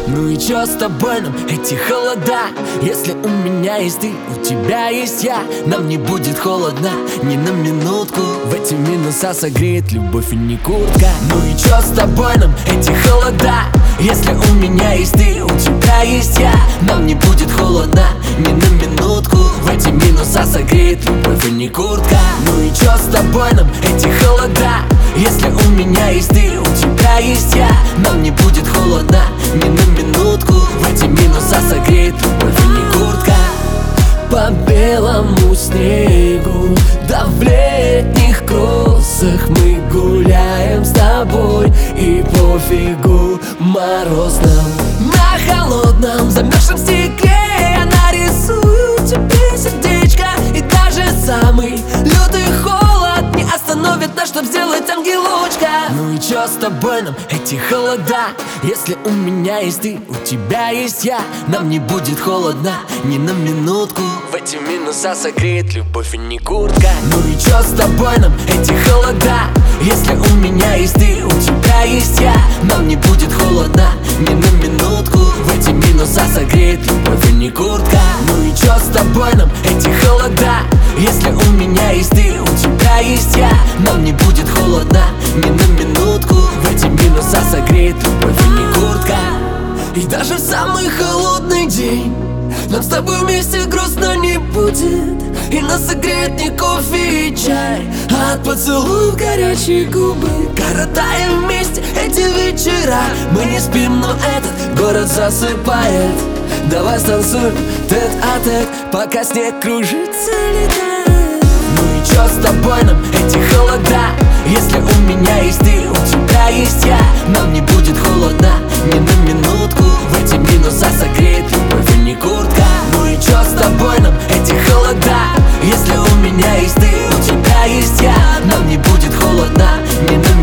Ну и чё с тобой нам эти холода? Если у меня есть ты, у тебя есть я, нам не будет холодно ни на минутку. В эти минуса согреет любовь и не куртка. Ну и чё с тобой нам эти холода? Если у меня есть ты, у тебя есть я, нам не будет холодно ни на минутку. В эти минуса согреет любовь и не куртка. Ну и чё с тобой нам эти холода? Если у меня есть ты, у тебя есть я, нам не будет холодно ни на минутку. В эти минуса согреет любовь и не куртка. По белому снегу, да в летних кроссах мы гуляем с тобой, и пофигу мороз нам. На холодном замерзшем стекле я нарисую тебе сердечко, и даже самый лютый холод не остановит нас, чтоб сделать ангелочка. Ну и чё с тобой нам эти холода? Если у меня есть ты, у тебя есть я, нам не будет холодно ни на минутку. В эти минуса согреет любовь и не куртка. Ну и чё с тобой нам эти холода? Если у меня есть ты, у тебя есть я, нам не будет холодно ни на минутку. В эти минуса согреет любовь и не куртка. Ну и чё с тобой нам эти холода? Если у меня есть ты, у тебя есть я, нам не будет холодно ни на минутку. В эти минуса согреет любовь и не куртка. И даже в самый холодный день нам с тобой вместе грустно не будет, и нас согреет не кофе и чай, а от поцелуев горячие губы. Коротаем вместе эти вечера, мы не спим, но этот город засыпает. Давай станцуем тет-а-тет, пока снег кружится, летает. Ну и чё с тобой нам эти холода? Если у меня есть ты, у тебя есть я, нам не будет холодно ни на минутку. В эти минуса согреет любовь и не куртка. Ну и чё с тобой нам эти холода? Если у меня есть ты, у тебя есть я, нам не будет холодно ни на